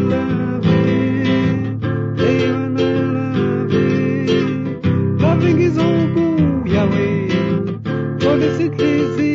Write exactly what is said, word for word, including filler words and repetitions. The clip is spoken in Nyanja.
love it. They wanna love it. Loving is all good, Yahweh. For this it is.